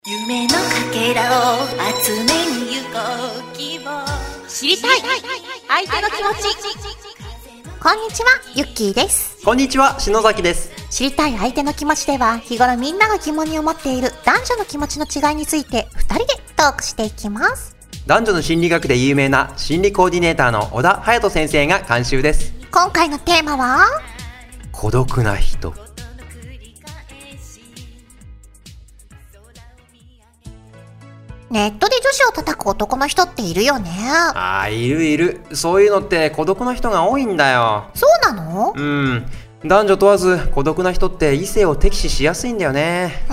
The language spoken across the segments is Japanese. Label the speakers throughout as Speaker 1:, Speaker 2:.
Speaker 1: 夢のかけらを集めに行こう希望知りたい相手の気持ち。こんにちは、ゆっきーです。
Speaker 2: こんにちは、篠崎です。
Speaker 1: 知りたい相手の気持ちでは、日頃みんなが疑問に思っている男女の気持ちの違いについて2人でトークしていきます。
Speaker 2: 男女の心理学で有名な心理コーディネーターの小田隼人先生が監修です。
Speaker 1: 今回のテーマは
Speaker 2: 孤独な人。
Speaker 1: ネットで女子を叩く男の人っているよね。
Speaker 2: いる。そういうのって孤独な人が多いんだよ。
Speaker 1: そうなの？
Speaker 2: 男女問わず孤独な人って異性を敵視しやすいんだよね。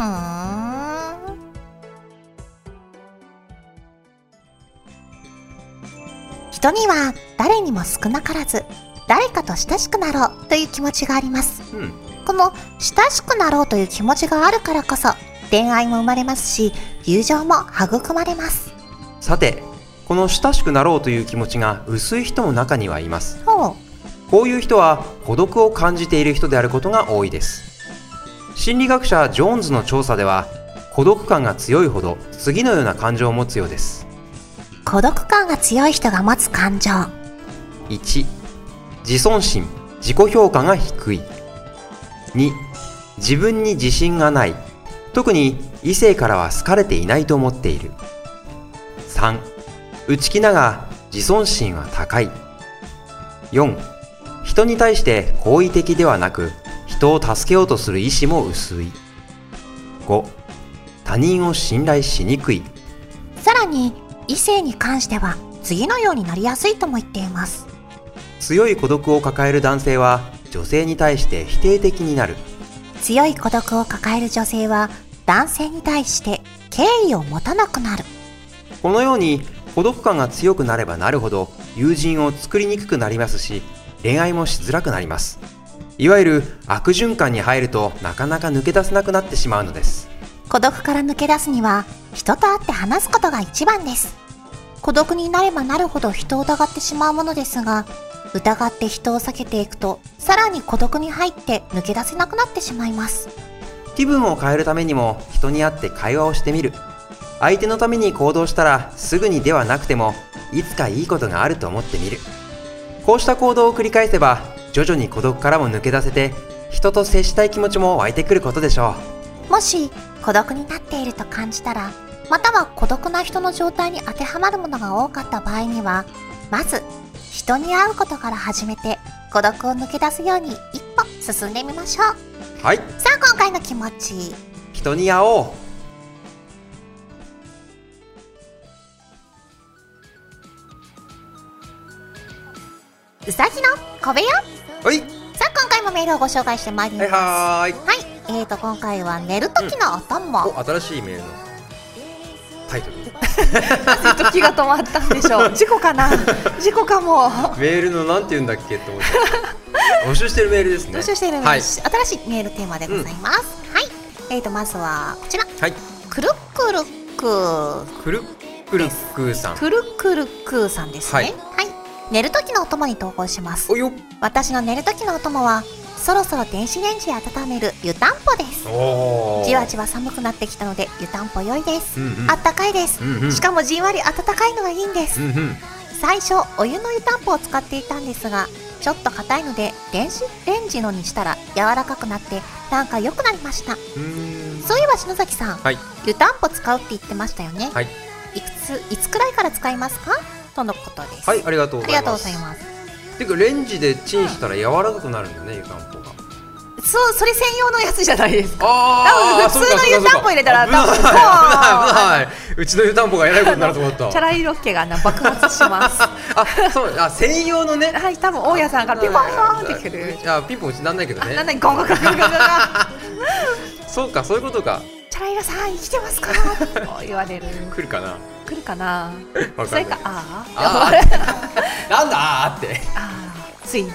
Speaker 1: 人には誰にも少なからず誰かと親しくなろうという気持ちがあります。この親しくなろうという気持ちがあるからこそ恋愛も生まれますし、友情も育まれます。
Speaker 2: さて、この親しくなろうという気持ちが薄い人も中にはいます。
Speaker 1: こ
Speaker 2: ういう人は孤独を感じている人であることが多いです。心理学者ジョーンズの調査では、孤独感が強いほど次のような感情を持つようです。
Speaker 1: 孤独感が強い人が持つ感情。
Speaker 2: 1、自尊心、自己評価が低い。2、自分に自信がない。特に異性からは好かれていないと思っている。3、内気なが自尊心は高い。4、人に対して好意的ではなく人を助けようとする意志も薄い。5、他人を信頼しにくい。
Speaker 1: さらに異性に関しては次のようになりやすいとも言っています。
Speaker 2: 強い孤独を抱える男性は女性に対して否定的になる。
Speaker 1: 強い孤独を抱える女性は男性に対して敬意を持たなくなる。
Speaker 2: このように孤独感が強くなればなるほど友人を作りにくくなりますし、恋愛もしづらくなります。いわゆる悪循環に入るとなかなか抜け出せなくなってしまうのです。
Speaker 1: 孤独から抜け出すには人と会って話すことが一番です。孤独になればなるほど人を疑ってしまうものですが、疑って人を避けていくとさらに孤独に入って抜け出せなくなってしまいます。
Speaker 2: 気分を変えるためにも人に会って会話をしてみる。相手のために行動したらすぐにではなくてもいつかいいことがあると思ってみる。こうした行動を繰り返せば徐々に孤独からも抜け出せて、人と接したい気持ちも湧いてくることでしょ
Speaker 1: う。もし孤独になっていると感じたら、または孤独な人の状態に当てはまるものが多かった場合には、まず人に会うことから始めて孤独を抜け出すように一歩進んでみましょう。
Speaker 2: はい。
Speaker 1: さあ、今回の気持ち、
Speaker 2: 人に会おう。
Speaker 1: うさぎの小部屋。
Speaker 2: はい。
Speaker 1: さあ、今回もメールをご紹介してまいります。
Speaker 2: はい。
Speaker 1: 今回は寝る時のお供。
Speaker 2: 新しいメールのタイトル。
Speaker 1: なぜ時が止まったんでしょう。事故かな。事故かも。
Speaker 2: メールのなんて言うんだっけって思って募集してるメールですね。
Speaker 1: 募集しているメール、新しいメールテーマでございます。まずはこちら。くるくるく
Speaker 2: くるくるくさん。
Speaker 1: くるくるくさんですね。寝る時のお供に投稿します。私の寝る時のお供はそろそろ電子レンジで温める湯たんぽです。じわじわ寒くなってきたので湯たんぽ良いです。あったかいです。しかもじんわり温かいのがいいんです。最初お湯の湯たんぽを使っていたんですが、ちょっと硬いので電子レンジのにしたら柔らかくなってなんか良くなりました。そういえば篠崎さん、湯たんぽ使うって言ってましたよね。いつくらいから使いますかとのことです。
Speaker 2: ありがとうございます。てかレンジでチンしたら柔らかくなるんだよね、湯たんぽが。
Speaker 1: それ専用のやつじゃないですか。
Speaker 2: 普通
Speaker 1: の湯たんぽ入れたら
Speaker 2: 危ない。うちの湯たんぽがえらいことになると思った。
Speaker 1: チャラ色気が爆発します。
Speaker 2: 専用のね。
Speaker 1: 多分大家さんからピンポンってくる。
Speaker 2: ピンポンうちなんないけどね。
Speaker 1: なんないゴンゴンゴンゴンゴン。
Speaker 2: そうか、そういうことか。
Speaker 1: チャラ色さん生きてますか？と言われる。
Speaker 2: 来るかな。
Speaker 1: それか
Speaker 2: なんだって
Speaker 1: ついに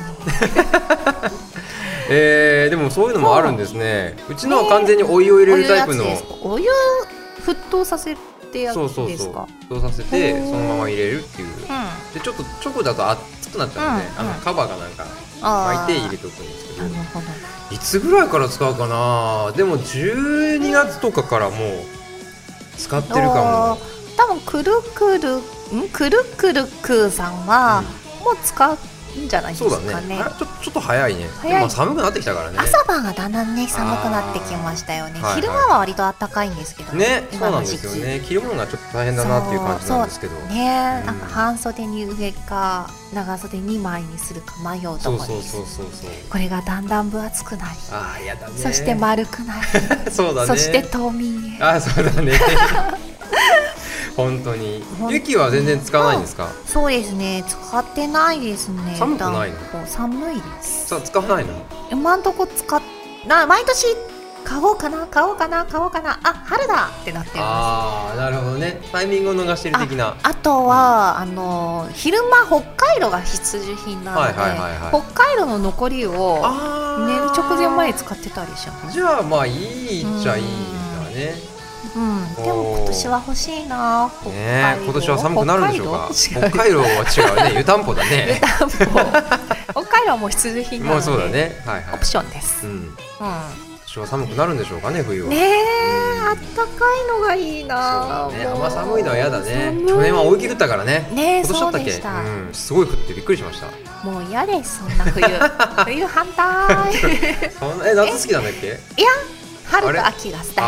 Speaker 2: でもそういうのもあるんですね。うちのは完全にお湯を入れるタイプの。
Speaker 1: お湯沸騰させてやつですか？
Speaker 2: 沸騰させてそのまま入れるっていう。でちょっと直だと熱くなっちゃうんで、カバーがなんか巻いて入れておくんですけど。いつぐらいから使うかな。でも12月とかからもう使ってるかも。
Speaker 1: 多分くるくるくさんはもう使うんじゃないですかね。
Speaker 2: そうだね。ちょっと早いね。でも寒くなってきたからね。
Speaker 1: 朝晩がだんだんね寒くなってきましたよね。昼間は割と暖かいんですけど
Speaker 2: ね。そうなんですよね。着るものがちょっと大変だなっていう感じなんですけど
Speaker 1: ね。なんか半袖に上か長袖2枚にするか迷うところです。これがだんだん分厚くなり、
Speaker 2: やだね。
Speaker 1: そして丸くなり
Speaker 2: そうだね。
Speaker 1: そして冬眠
Speaker 2: へ。そうだね。本当に。ユキは全然使わないんですか？
Speaker 1: そうですね、使ってないですね。
Speaker 2: 寒くないの？
Speaker 1: 寒いです。
Speaker 2: さあ使わないの？
Speaker 1: 今んとこ毎年買おうかな春だってなってます。
Speaker 2: なるほどね。タイミングを逃してる的な。
Speaker 1: あとは昼間北海道が必需品なので、北海道の残りを寝る直前まで使ってたりします。
Speaker 2: じゃあまあいいっちゃいいんだね。
Speaker 1: でも今年は欲しいな。
Speaker 2: 今年は寒くなるんでしょうか。北海道は違うね。湯たんぽだね。
Speaker 1: 北海道はもう必需品なので。
Speaker 2: もうそうだね。
Speaker 1: オプションです。
Speaker 2: 今年は寒くなるんでしょうかね、冬は。
Speaker 1: あったかいのがいいな。
Speaker 2: そうだね。あんま寒いのは嫌だね。去年は大雪降ったからね。今年だったっけ？すごい降ってびっくりしました。
Speaker 1: もう嫌です、そんな冬。冬反対。
Speaker 2: 夏好きなんだっけ？
Speaker 1: いや、春と秋が大好きです。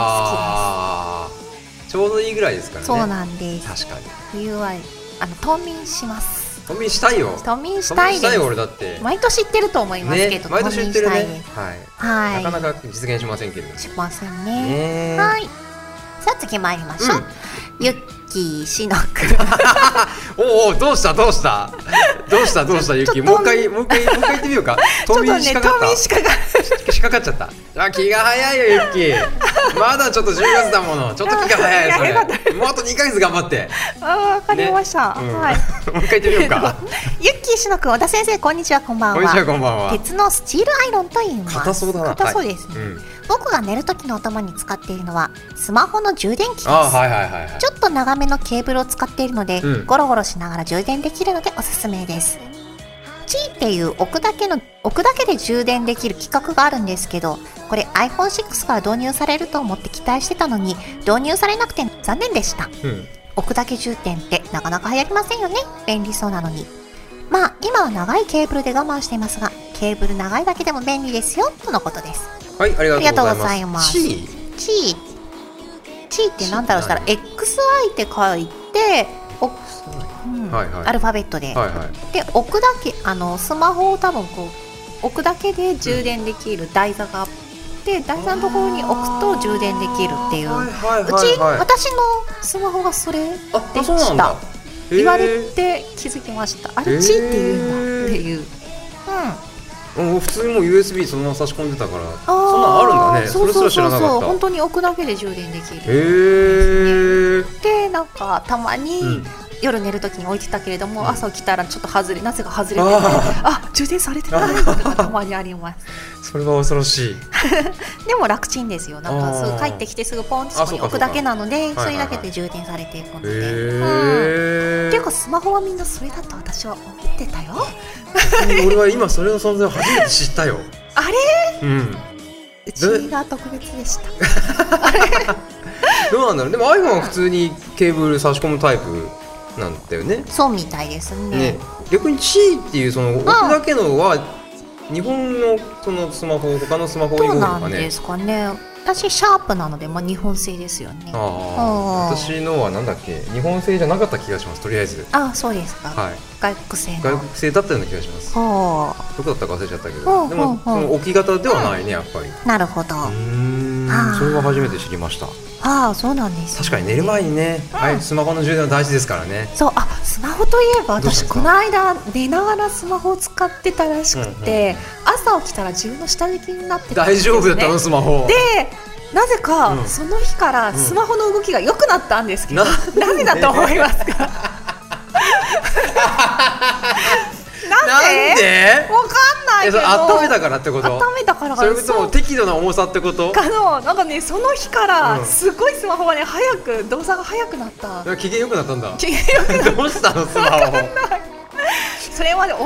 Speaker 2: ちょうどいいぐらいですからね。
Speaker 1: そうなんです。
Speaker 2: 確かに。
Speaker 1: 冬は冬眠します。
Speaker 2: 冬眠したいよ。
Speaker 1: 冬眠したいです。
Speaker 2: 俺だって
Speaker 1: 毎年言ってると思いますけど、
Speaker 2: 毎年言ってるね。
Speaker 1: はい。
Speaker 2: なかなか実現しませんけれども。
Speaker 1: しませんね。はい。さあ次参りましょう。ゆっきーしのく。
Speaker 2: おお、どうしたゆっきー。もう一回言ってみようか。冬眠しかかっちゃった。気が早いよゆっきー。まだちょっと10月だもの。ちょっと気が早いそれ。もうあと2ヶ月頑張って。
Speaker 1: わかりました。はい。
Speaker 2: もう一回言ってみようか。
Speaker 1: ゆっきーしのく、小田先生、こんにちは、こんばんは。
Speaker 2: こんにちは、こんばんは。
Speaker 1: 鉄のスチールアイロンと言います。
Speaker 2: 硬そうだな。
Speaker 1: 硬そうですね。僕が寝る時のお供に使っているのはスマホの充電器です。ちょっと長めのケーブルを使っているので、ゴロゴロしながら充電できるのでおすすめです。チーっていう置くだけで充電できる規格があるんですけど、これ iPhone6 から導入されると思って期待してたのに導入されなくて残念でした。置くだけ充電ってなかなか流行りませんよね。便利そうなのに。まあ今は長いケーブルで我慢していますが、ケーブル長いだけでも便利ですよとのことです。
Speaker 2: はい、ありがとうございます。
Speaker 1: チーってなんだろうしたら XI って書いて、アルファベットで、で置くだけスマホを多分こう置くだけで充電できる台座があって、台座のところに置くと充電できるっていう。私のスマホがそれでした。言われて気づきました。あれチーって言うんだっていう。
Speaker 2: 普通にもう USB そのまま差し込んでたから、そんなのあるんだね。それすら知らなかった。
Speaker 1: 本当に置くだけで充電できる。でなんかたまに夜寝るときに置いてたけれども、朝起きたらちょっとなぜか外れてて、充電されてないとかたまにあります。
Speaker 2: それは恐ろしい。
Speaker 1: でも楽ちんですよ。なんかすぐ帰ってきてすぐポンってそこに置くだけなので、それだけで充電されていくので。っていうかスマホはみんなそれだと私は思ってたよ。
Speaker 2: 俺は今それの存在を初めて知ったよ。
Speaker 1: あれ？うちが特別でした。
Speaker 2: どうなんだろう。でも iPhone は普通にケーブル差し込むタイプなんだよね。
Speaker 1: そうみたいですね。
Speaker 2: 逆に C っていうその置くだけのは日本のそのスマホ、他のスマホに多いのかね。
Speaker 1: どうなんですかね。私シャープなので、日本製ですよね。
Speaker 2: 私のはなんだっけ、日本製じゃなかった気がします。とりあえず。
Speaker 1: そうですか。外国製の。
Speaker 2: 外国製だったような気がします。どこだったか忘れちゃったけど、でもその置き型ではないね、やっぱり。
Speaker 1: なるほど。
Speaker 2: それは初めて知りました。
Speaker 1: そうなんです。
Speaker 2: 確かに寝る前にね、スマホの充電は大事ですからね。
Speaker 1: そう、スマホといえば私この間寝ながらスマホを使ってたらしくて、朝起きたら自分の下敷きになってたんですね。
Speaker 2: 大丈夫だったのスマホ
Speaker 1: で、なぜかその日からスマホの動きが良くなったんですけど、なぜだと思いますか？なんで？わかんないけど。
Speaker 2: 温めたからってこと？
Speaker 1: 温めたからか
Speaker 2: な。それとも適度な重さってこと？
Speaker 1: なんかね、その日からすごいスマホがね、動作が速くなった。
Speaker 2: 機嫌良くなったんだ。
Speaker 1: 機嫌良くなった。
Speaker 2: どうしたのスマホ？
Speaker 1: それまで重くて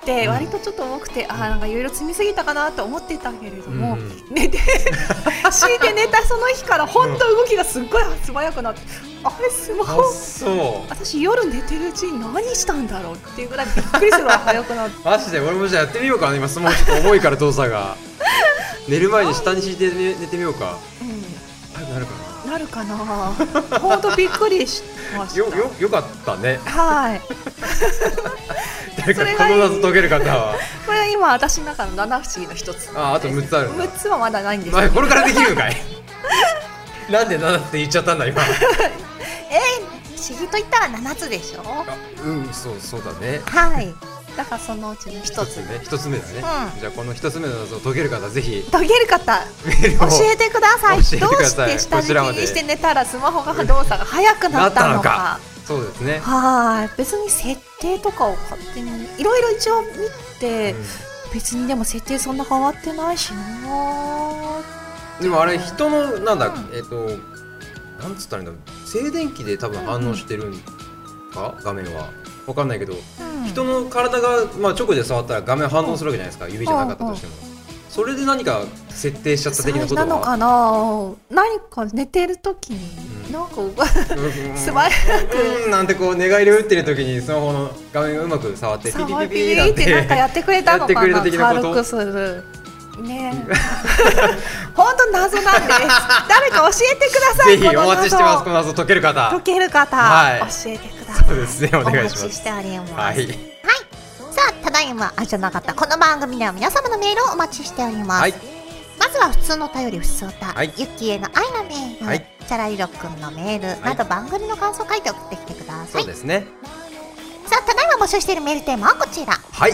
Speaker 1: て割とちょっと重くて、なんかいろいろ積みすぎたかなと思ってたけれども、寝て敷いて寝たその日から本当動きがすっごい素早くなって、あれスマホ私夜寝てるうちに何したんだろうっていうぐらいびっくりするぐらい速くなって
Speaker 2: マジで俺もじゃあやってみようかな。今スマホちょっと重いから動作が寝る前に下に敷いて寝てみようか。早くなるかな。
Speaker 1: なるかな。本当びっくりしました。
Speaker 2: よかったね。
Speaker 1: はい。
Speaker 2: 誰かこの謎解ける方は。
Speaker 1: これは今私の中の七不思議の一つ。
Speaker 2: あと6つあるんだ。
Speaker 1: 6つはまだないんです。
Speaker 2: これからできるんかい。なんで7って言っちゃったんだ今。
Speaker 1: 不思議と言ったら7つでしょ。
Speaker 2: そうだね。
Speaker 1: はい。だからそのうちの一つ
Speaker 2: ね、一つ目だね。じゃあこの一つ目の謎を解ける方ぜひ
Speaker 1: 教えてください。どうして下敷きにして寝たらスマホが動作が速くなったのか。
Speaker 2: そうですね。
Speaker 1: 別に設定とかを勝手にいろいろ一応見て、別にでも設定そんな変わってないしな。
Speaker 2: でもあれ人のなんつったらいいんだろう、静電気で多分反応してるんか、画面は分かんないけど、人の体が直で触ったら画面反応するわけじゃないですか、指じゃなかったとしても。それで何か設定しちゃった的なことは
Speaker 1: なのかな。何か寝てる時になんか素早く
Speaker 2: なんてこう寝返りを打ってる時にスマホの画面がうまく触ってピピピピ
Speaker 1: なんてなんかやってくれたのかな。軽くするね。本当謎なんです。誰か教えてください。
Speaker 2: ぜひお待ちしてます。この謎解ける方、
Speaker 1: 教えてください。
Speaker 2: そうですね、お願いします。
Speaker 1: お待ちしております。
Speaker 2: はい。
Speaker 1: さあ、ただいまじゃなかった。この番組では皆様のメールをお待ちしております。まずは普通のお便り、ふつおた、ゆっきーへの愛のメール、チャラリロくんのメールなど番組の感想を書いて送ってきてください。
Speaker 2: そうですね。
Speaker 1: さあ、ただいま募集しているメールテーマはこちら。
Speaker 2: はい、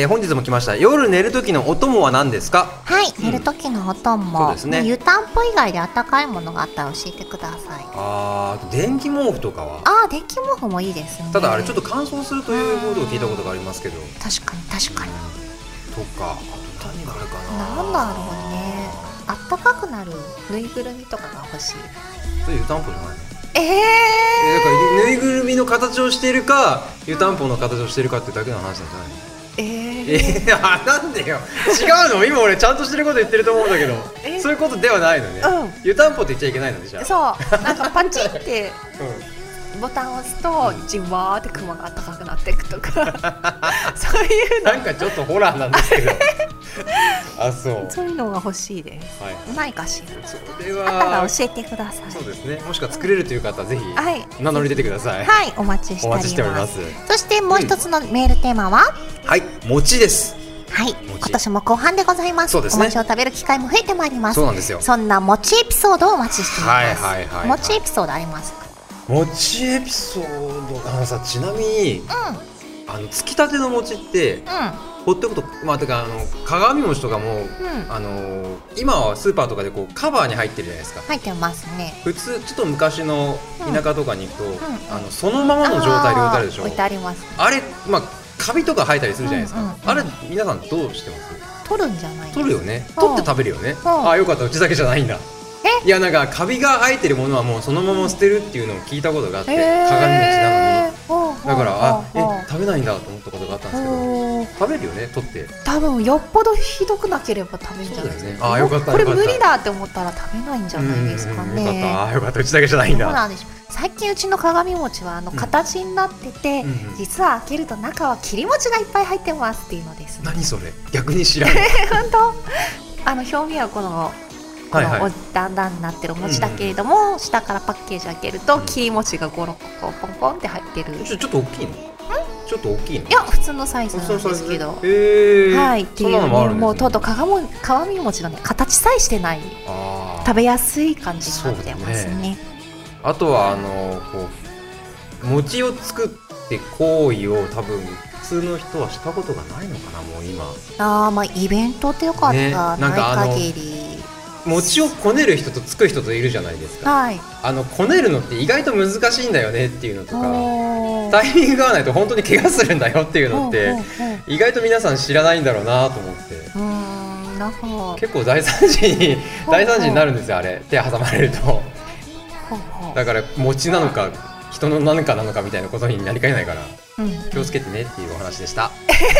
Speaker 2: 本日も来ました。夜寝る時のお供は何ですか。
Speaker 1: はい、寝る時のお供、そうですね、湯たんぽ以外で温かいものがあったら教えてください。
Speaker 2: 電気毛布とかは。
Speaker 1: 電気毛布もいいですね。
Speaker 2: ただあれちょっと乾燥するということを聞いたことがありますけど。
Speaker 1: 確かにとか、
Speaker 2: 何があるかな。
Speaker 1: なんだろうね。あったかくなるぬいぐるみとかが欲しい。
Speaker 2: それ湯たんぽじゃないの。だからぬいぐるみの形をしているか湯たんぽの形をしているかってだけの話なんじゃないの。なんでよ。違うの。今俺ちゃんとしてること言ってると思うんだけど、そういうことではないのね。湯たんぽって言っちゃいけないのでしょ。
Speaker 1: そう、なんかパチってボタンを押すとじわーって雲が暖かくなっていくとかそういうの
Speaker 2: なんかちょっとホラーなんですけど
Speaker 1: そういうのが欲しいです。ないかしら。
Speaker 2: それは
Speaker 1: あったら教えてください。
Speaker 2: そうですね。もしくは作れるという方はぜひ名乗り出てください。
Speaker 1: はい、お待ちしております。そしてもう一つのメールテーマは、
Speaker 2: 餅です。
Speaker 1: はい、今年も後半でございます。お餅を食べる機会も増えてまいります。
Speaker 2: そうなんですよ。
Speaker 1: そんな餅エピソードをお待ちしています。餅エピソードありますか。
Speaker 2: 餅エピソード、ちなみにつきたての餅ってほっておくと、てか鏡餅とかも今はスーパーとかでこうカバーに入ってるじゃないですか。
Speaker 1: 入ってますね。
Speaker 2: 普通ちょっと昔の田舎とかに行くとそのままの状態で置いてあるでしょ。
Speaker 1: 置いてあります。
Speaker 2: あれカビとか生えたりするじゃないですか。あれ皆さんどうしてます？
Speaker 1: 取るんじゃないですか。
Speaker 2: 取るよね。取って食べるよね。よかった、うちだけじゃないんだ。いや、なんかカビが生えてるものはもうそのまま捨てるっていうのを聞いたことがあって、鏡餅なのにだから食べないんだと思ったことがあったんですけど、食べるよね、取って。
Speaker 1: 多分よっぽどひどくなければ食べるんじゃないですか。
Speaker 2: よかった。
Speaker 1: これ無理だって思ったら食べないんじゃないですかね。
Speaker 2: よかった、うちだけじゃないんだ。
Speaker 1: そうなんです。最近うちの鏡餅は形になってて、実は開けると中は切り餅がいっぱい入ってますっていうのです。
Speaker 2: 何それ、逆に知らない。
Speaker 1: 本当表面はこのだんだんになってるお餅だけれども、下からパッケージ開けると切り餅がゴロッポンポンって入ってる。
Speaker 2: ちょっと大きいの？ちょっと大きいの？
Speaker 1: いや、普通のサイズなんですけど。はい、っていうね、もうとうとう鏡餅のね、形さえしてない食べやすい感じになってますね。
Speaker 2: あとは餅を作って行為を多分普通の人はしたことがないのかな、もう今。
Speaker 1: イベントってよかった。ない限り
Speaker 2: 餅をこねる人とつく人といるじゃないですか。こねるのって意外と難しいんだよねっていうのとか、タイミングが合わないと本当に怪我するんだよっていうのって意外と皆さん知らないんだろうなと思って。結構大惨事になるんですよ、あれ手挟まれると。だから餅なのか人の何かなのかみたいなことになりかねないから、気をつけてねっていうお話でした。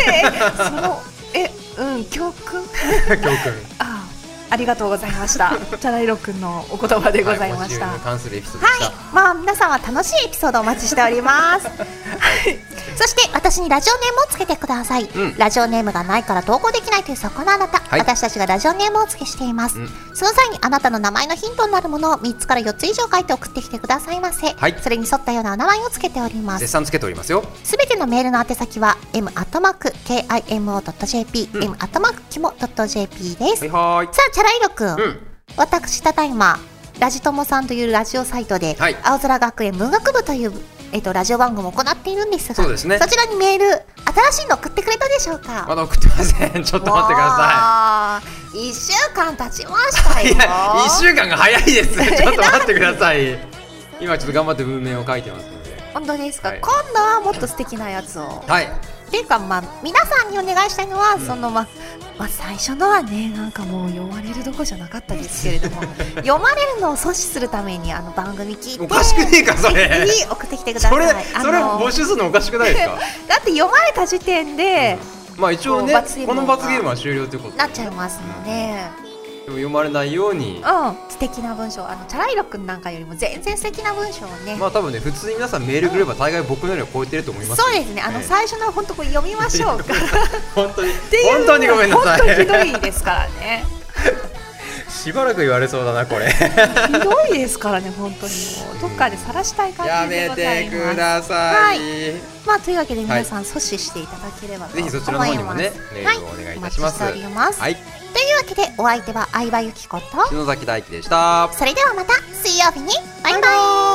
Speaker 1: 教訓
Speaker 3: ありがとうございました。チャライロくんのお言葉でございました。
Speaker 2: に関するエピソードでした。
Speaker 1: まあ皆さんは楽しいエピソードをお待ちしております。そして私にラジオネームをつけてください。ラジオネームがないから投稿できないというそこのあなた、私たちがラジオネームをお付けしています。その際にあなたの名前のヒントになるものを3つから4つ以上書いて送ってきてくださいませ。それに沿ったようなお名前をつけております。
Speaker 2: 絶賛つけておりますよ。
Speaker 1: すべてのメールの宛先は m@kimo.jp m@kimo.jp です。さあチャライロくん、私ただいまラジトモさんというラジオサイトで、青空学園文学部というラジオ番組を行っているんですが、そちらにメール新しいの送ってくれたでしょうか？
Speaker 2: まだ送ってません。ちょっと待ってくださ
Speaker 1: い。1週間経ちましたよ。
Speaker 2: いや、1週間が早いです。ちょっと待ってください。今ちょっと頑張って文面を書いてますので。
Speaker 1: 本当ですか？今度はもっと素敵なやつを。っていうか、皆さんにお願いしたいのは、最初のはね、なんかもう読まれるどころじゃなかったですけれども読まれるのを阻止するために番組聞いて
Speaker 2: おかしくねえかそれ
Speaker 1: 送ってきてください。そ
Speaker 2: れ募集するのおかしくないですか？
Speaker 1: だって読まれた時点で、
Speaker 2: 一応ね、この罰ゲームは終了ということ
Speaker 1: なっちゃいますので、
Speaker 2: でも読まれないように、
Speaker 1: 素敵な文章、チャライロくんなんかよりも全然素敵な文章をね、
Speaker 2: 多分ね、普通に皆さんメールくれば大概僕のよりは超えてると思います。
Speaker 1: そうですね、最初の本当これ読みましょうか
Speaker 2: 本当にごめんなさい。
Speaker 1: 本当ひどいですからね
Speaker 2: しばらく言われそうだなこれひ
Speaker 3: どいですからね、本当にもうどっかで晒したい感じでございます。
Speaker 2: やめてください。
Speaker 1: というわけで皆さん阻止していただければと思います。
Speaker 2: ぜひそちらの方にもね、メールをお願いいたします。
Speaker 1: お待ちしております。というわけでお相手は相葉由紀子と
Speaker 2: 篠崎大輝でした。
Speaker 1: それではまた水曜日にバイバイ。